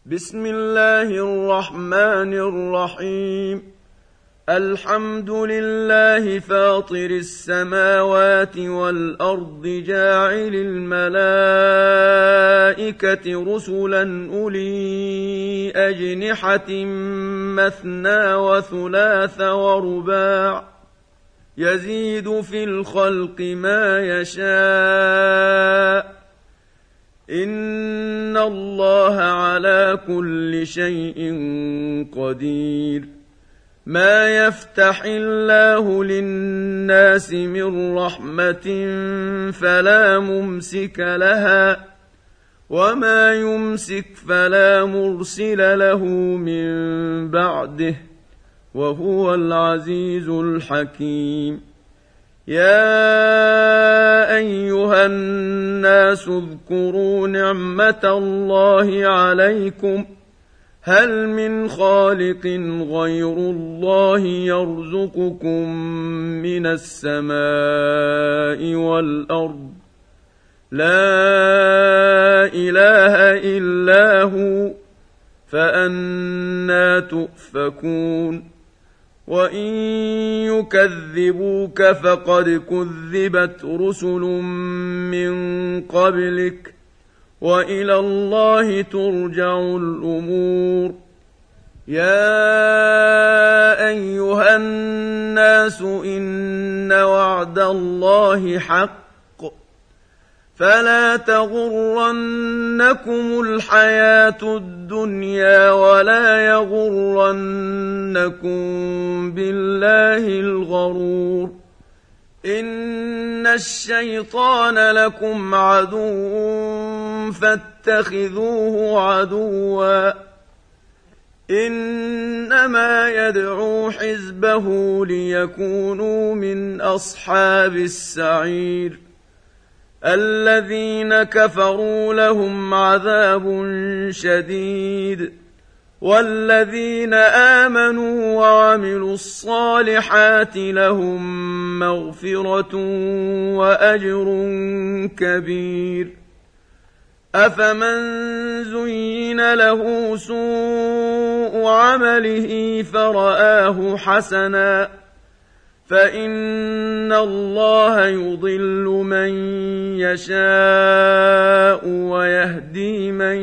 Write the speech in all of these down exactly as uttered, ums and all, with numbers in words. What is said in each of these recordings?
بسم الله الرحمن الرحيم. الحمد لله فاطر السماوات والأرض جاعل الملائكة رسلا أولي أجنحة مثنى وثلاث ورباع يزيد في الخلق ما يشاء إن الله على كل شيء قدير. ما يفتح الله للناس من رحمة فلا ممسك لها وما يمسك فلا مرسل له من بعده وهو العزيز الحكيم. يا أيها الناس اذكروا نعمة الله عليكم هل من خالق غير الله يرزقكم من السماء والأرض لا إله إلا هو فأنى تؤفكون. وإن يكذبوك فقد كذبت رسل من قبلك وإلى الله ترجع الأمور. يا أيها الناس إن وعد الله حق فلا تغرنكم الحياة الدنيا ولا يغرنكم بالله الغرور. إن الشيطان لكم عدو فاتخذوه عدوا إنما يدعو حزبه ليكونوا من أصحاب السعير. الذين كفروا لهم عذاب شديد والذين آمنوا وعملوا الصالحات لهم مغفرة وأجر كبير. أفمن زين له سوء عمله فرآه حسنا فإن الله يضل من يشاء ويهدي من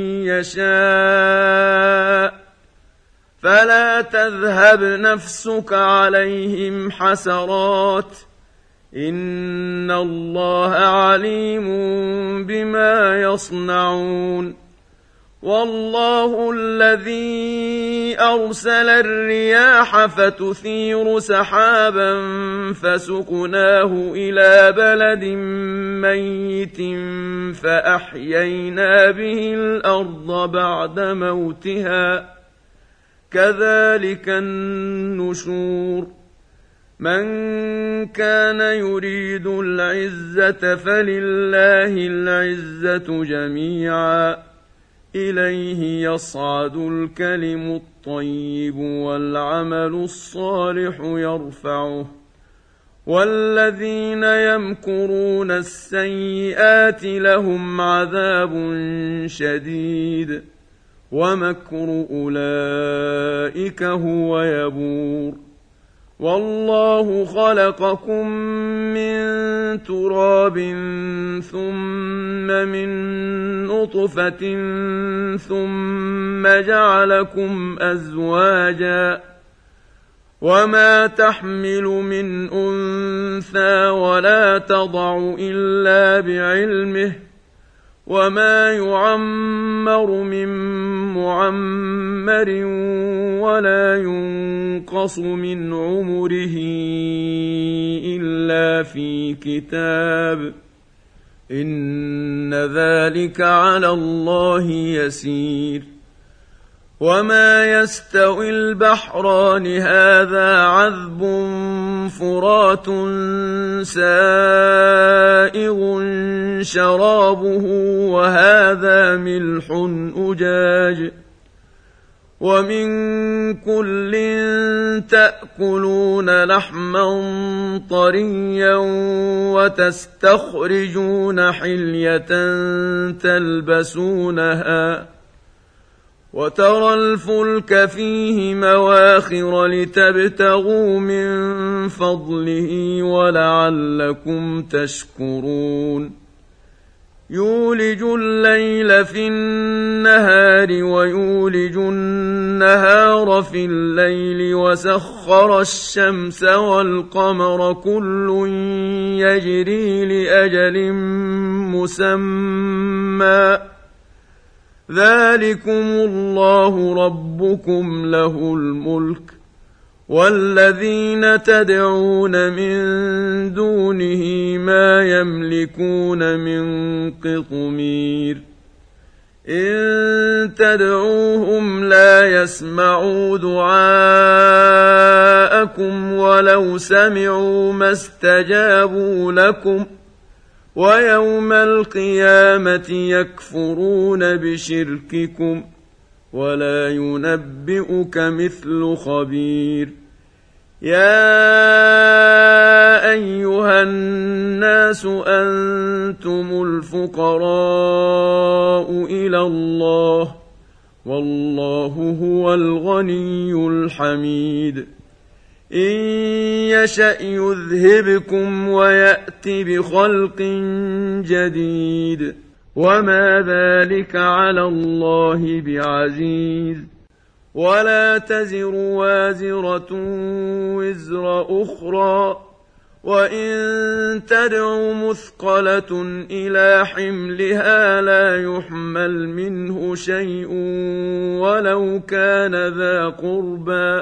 يشاء فلا تذهب نفسك عليهم حسرات إن الله عليم بما يصنعون. والله الذي أرسل الرياح فتثير سحابا فسقناه إلى بلد ميت فأحيينا به الأرض بعد موتها كذلك النشور. من كان يريد العزة فلله العزة جميعا إليه يصعد الكلم الطيب والعمل الصالح يرفعه والذين يمكرون السيئات لهم عذاب شديد ومكر أولئك هو يبور. والله خلقكم من تراب ثم من نطفة ثم جعلكم أزواجا وما تحمل من أنثى ولا تضع إلا بعلمه وما يعمر من معمر ولا ينقص من عمره إلا في كتاب إن ذلك على الله يسير. وما يستوي البحران هذا عذب فرات سائغ شرابه وهذا ملح أجاج ومن كل تأكلون لحما طريا وتستخرجون حلية تلبسونها وترى الفلك فيه مواخر لتبتغوا من فضله ولعلكم تشكرون يولج الليل في النهار ويولج النهار في الليل وسخر الشمس والقمر كل يجري لأجل مسمى ذلكم الله ربكم له الملك والذين تدعون من دونه ما يملكون من قطمير إن تدعوهم لا يسمعوا دعاءكم ولو سمعوا ما استجابوا لكم ويوم القيامة يكفرون بشرككم ولا ينبئك مثل خبير يا أيها الناس أنتم الفقراء إلى الله والله هو الغني الحميد إن يشأ يذهبكم ويأت بخلق جديد وما ذلك على الله بعزيز ولا تزر وازرة وزر أخرى وإن تدع مثقلة إلى حملها لا يحمل منه شيء ولو كان ذا قربى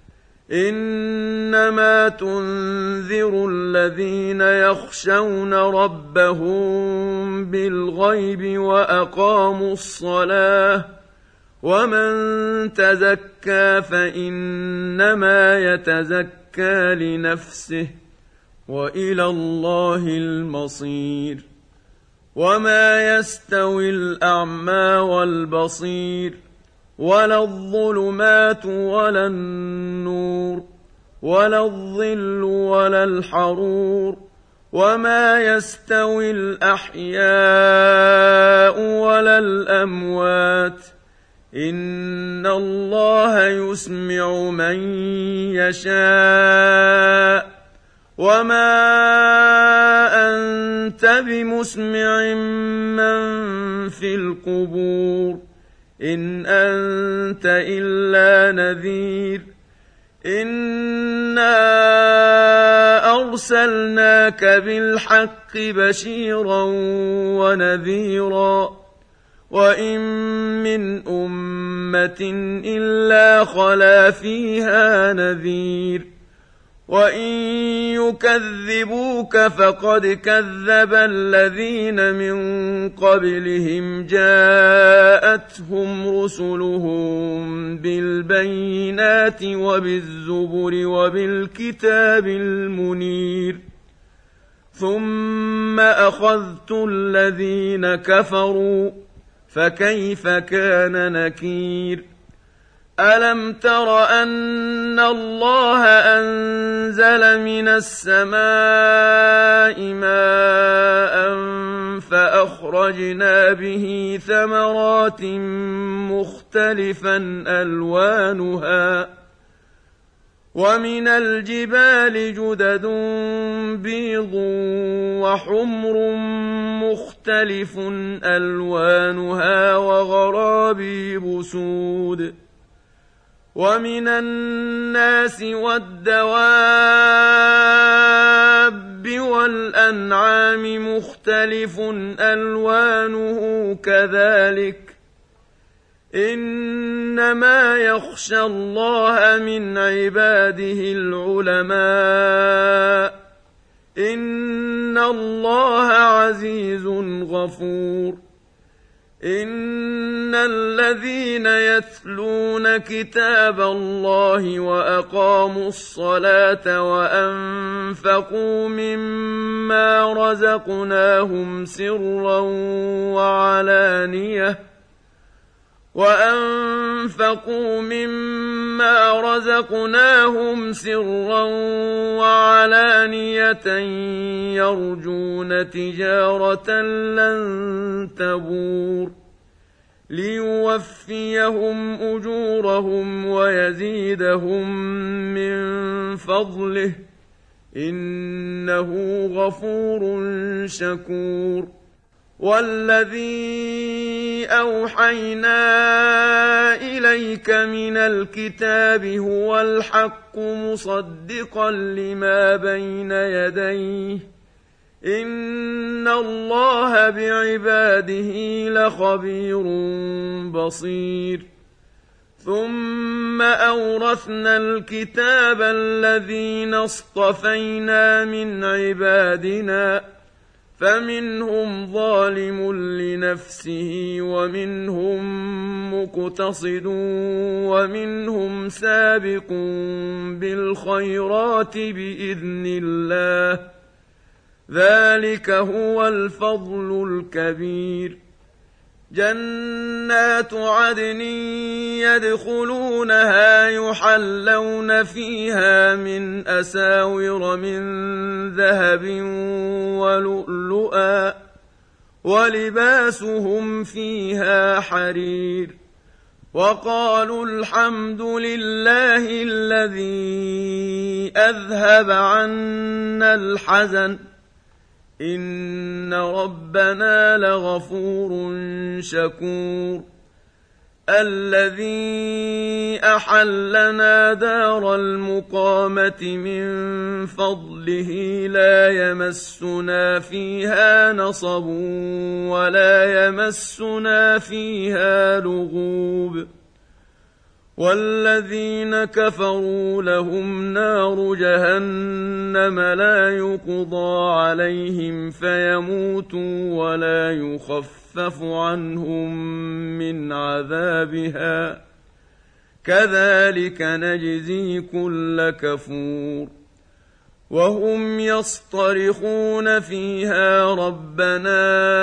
إنما تنذر الذين يخشون ربهم بالغيب وأقاموا الصلاة ومن تزكى فإنما يتزكى لنفسه وإلى الله المصير وما يستوي الأعمى والبصير ولا الظلمات ولا النور ولا الظل ولا الحرور وما يستوي الأحياء ولا الأموات إن الله يسمع من يشاء وما أنت بمسمع من في القبور إن أنت إلا نذير إنا أرسلناك بالحق بشيرا ونذيرا وإن من أمة إلا خلا فيها نذير وإن يكذبوك فقد كذب الذين من قبلهم جاءتهم رسلهم بالبينات وبالزبر وبالكتاب المنير ثم أخذت الذين كفروا فكيف كان نكير ألم تر أن الله أنزل من السماء ماء فأخرجنا به ثمرات مختلفا ألوانها ومن الجبال جدد بيض وحمر مختلف ألوانها وغرابيب سود ومن الناس والدواب والأنعام مختلف ألوانه كذلك إنما يخشى الله من عباده العلماء إن الله عزيز غفور إن الذين يتلون كتاب الله وأقاموا الصلاة وأنفقوا مما رزقناهم سرا وعلانية وأنفقوا مما رزقناهم سرا وعلانية يرجون تجارة لن تبور ليوفيهم أجورهم ويزيدهم من فضله إنه غفور شكور. والذي أوحينا إليك من الكتاب هو الحق مصدقا لما بين يديه إن الله بعباده لخبير بصير. ثم أورثنا الكتاب الذين اصطفينا من عبادنا فمنهم ظالم لنفسه ومنهم مقتصد ومنهم سابق بالخيرات بإذن الله ذلك هو الفضل الكبير. جنات عدن يدخلونها يحلون فيها من أساور من ذهب ولؤلؤا ولباسهم فيها حرير. وقالوا الحمد لله الذي أذهب عنا الحزن إن ربنا لغفور شكور. الذي أحلنا دار المقامة من فضله لا يمسنا فيها نصب ولا يمسنا فيها لغوب. والذين كفروا لهم نار جهنم لا يقضى عليهم فيموتوا ولا يخفف عنهم من عذابها كذلك نجزي كل كفور. وهم يصطرخون فيها ربنا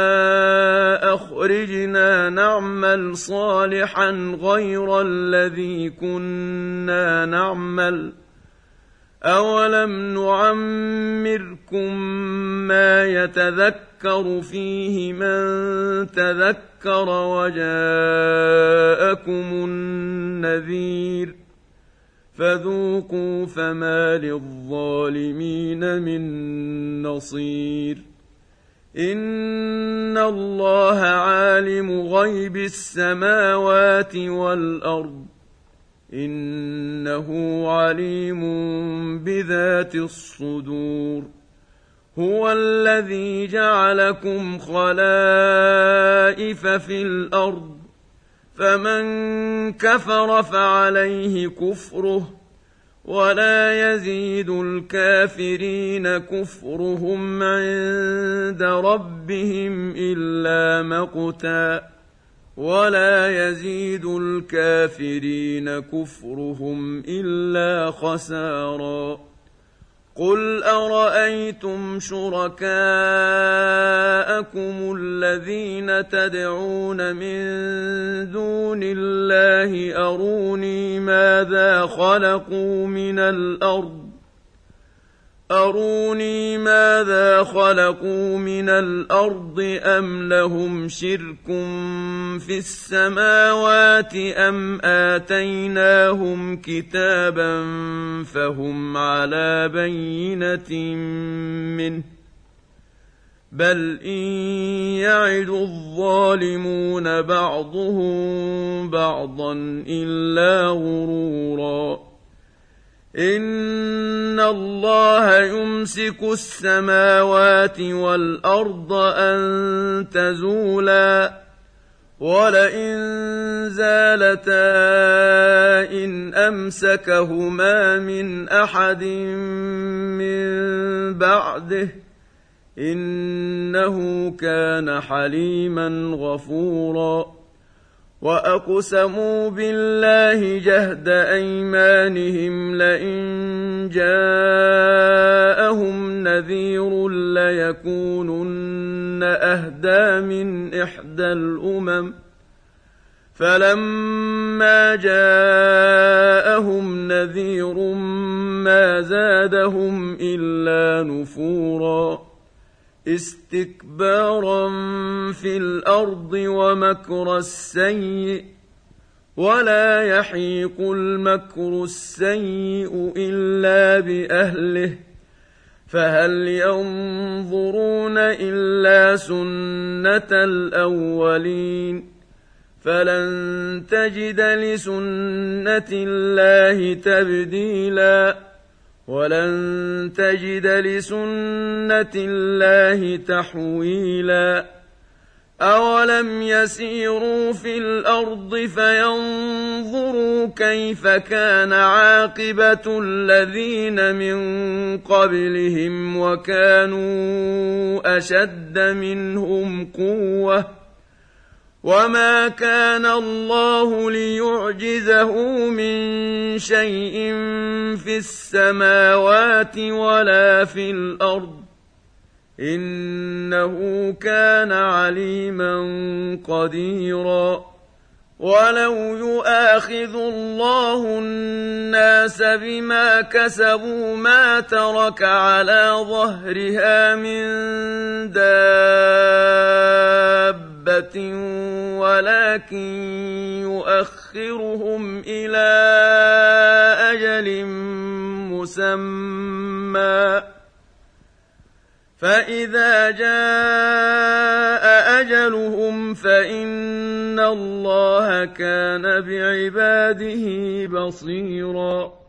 أخرجنا نعمل صالحا غير الذي كنا نعمل أولم نعمركم ما يتذكر فيه من تذكر وجاءكم النذير فذوقوا فما للظالمين من نصير. إن الله عالم غيب السماوات والأرض إنه عليم بذات الصدور. هو الذي جعلكم خلائف في الأرض فمن كفر فعليه كفره ولا يزيد الكافرين كفرهم عند ربهم إلا مقتا ولا يزيد الكافرين كفرهم إلا خسارا. قل أرأيتم شركاءكم الذين تدعون من دون الله أروني ماذا خلقوا من الأرض أروني ماذا خلقوا من الأرض أم لهم شرك في السماوات أم آتيناهم كتابا فهم على بينة منه بل إن يعد الظالمون بعضهم بعضا إلا غرورا. إن الله يمسك السماوات والأرض أن تزولا ولئن زالتا إن أمسكهما من أحد من بعده إنه كان حليما غفورا. وأقسموا بالله جهد أيمانهم لئن جاءهم نذير ليكونن أهدى من إحدى الأمم فلما جاءهم نذير ما زادهم إلا نفورا. استكبارا في الأرض ومكر السيء ولا يحيق المكر السيء إلا بأهله فهل ينظرون إلا سنة الأولين فلن تجد لسنة الله تبديلا ولن تجد لسنة الله تحويلا أولم يسيروا في الأرض فينظروا كيف كان عاقبة الذين من قبلهم وكانوا أشد منهم قوة وما كان الله ليعجزه من شيء في السماوات ولا في الأرض إنه كان عليما قديرا ولو يؤاخذ الله الناس بما كسبوا ما ترك على ظهرها من دابة ولكن يؤخرهم إلى أجل مسمى فإذا جاء أجلهم فإن الله كان بعباده بصيرا